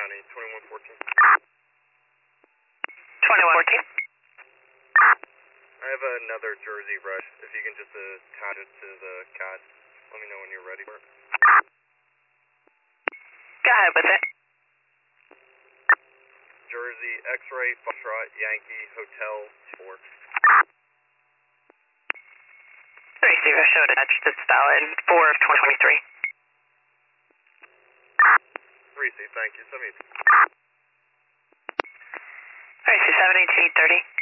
County, 2114. 2114. I have another Jersey rush. If you can just attach it to the CAD, let me know when you're ready for it. Go ahead with it. Jersey, X-Ray, Foxtrot, Yankee, Hotel, 4. 30 showed attached. It's valid. 4 of 2023. 3C, thank you. 70. 30 718 30.